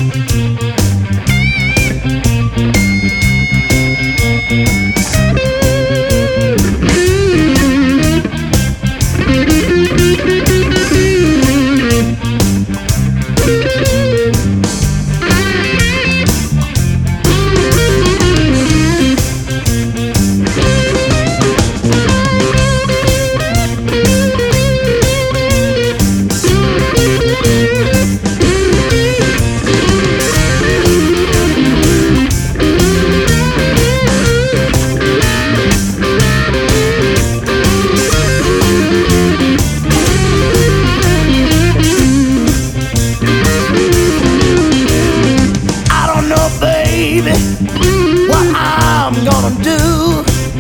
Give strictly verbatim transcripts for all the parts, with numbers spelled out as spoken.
What I'm gonna do,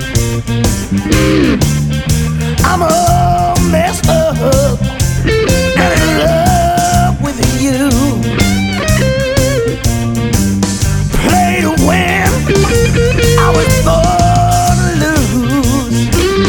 I'm all messed up and in love with you. Play to win, I was born to lose.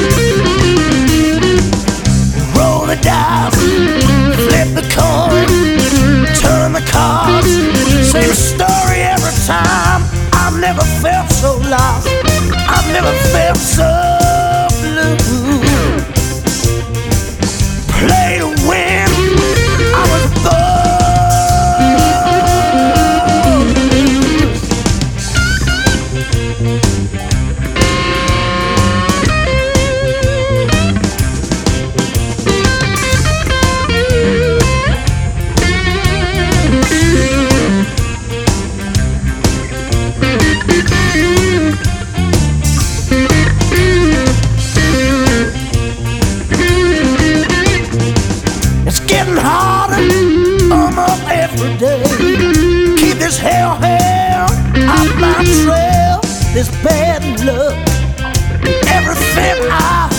Roll the dice, flip the coin, turn the cards, same story every time. I've never felt so lost, I've never felt so blue. Play to win, I was born to lose. It's getting harder almost every day. Keep this hellhound off my trail. This bad luck, everything I